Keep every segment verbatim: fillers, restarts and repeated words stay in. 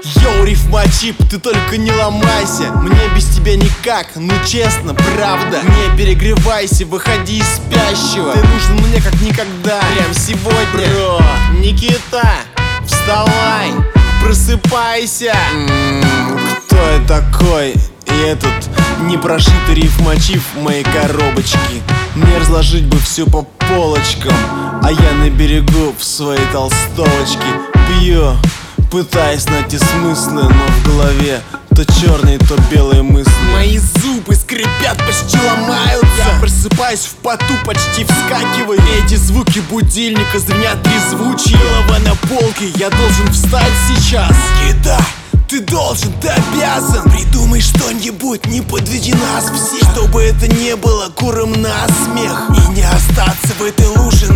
Йоу, рифмачип, ты только не ломайся. Мне без тебя никак, ну честно, правда. Не перегревайся, выходи из спящего. Ты нужен мне как никогда, прям сегодня. Бро, Никита, вставай, просыпайся. М-м, кто я такой? И этот непрошитый рифмачип в моей коробочке. Мне разложить бы все по полочкам, а я на берегу в своей толстовочке пью, пытаясь найти смыслы, но в голове то черные, то белые мысли. Мои зубы скрипят, почти ломаются. Я просыпаюсь в поту, почти вскакиваю. Эти звуки будильника звенят трезвучие. Голова на полке, я должен встать сейчас. Еда, ты должен, ты обязан. Придумай что-нибудь, не подведи нас всех, чтобы это не было куром на смех и не остаться в этой луже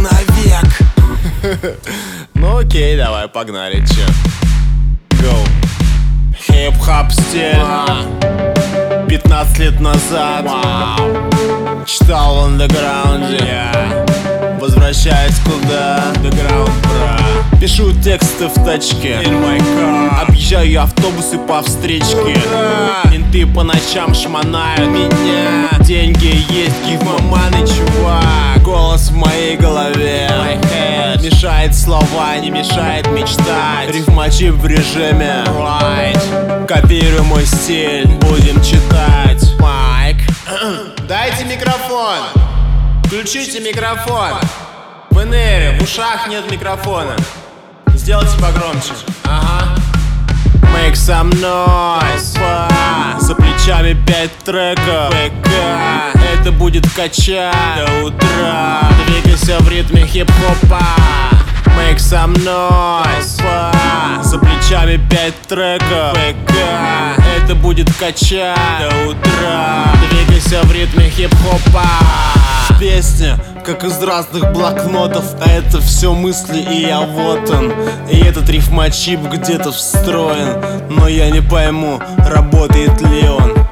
навек. Ну окей, давай, погнали, че. Go. Хип-хоп стиль. Пятнадцать лет назад wow. Читал в андеграунде yeah. Возвращаюсь куда? Андеграунд, бра. Пишу тексты в тачке in my car. Объезжаю автобусы по встречке. Менты по ночам шмонают меня. Деньги есть, give my money, чувак. Голос в моей голове my head. Мешает слова, не мешает мечтать. Рифмачип в режиме right. Копируй мой стиль, будем читать. Майк, дайте микрофон. Включите микрофон. В энере, в ушах нет микрофона. Сделайте погромче. Ага. Make some noise. Опа. За плечами пять треков. ПК. Это будет качать до утра. Двигайся в ритме хип-хопа. Make some noise. Опа. За плечами пять треков. ПК. Это будет качать до утра. Двигайся в ритме хип-хопа. Песня, как из разных блокнотов, а это все мысли, и я вот он. И этот рифмачип где-то встроен, но я не пойму, работает ли он.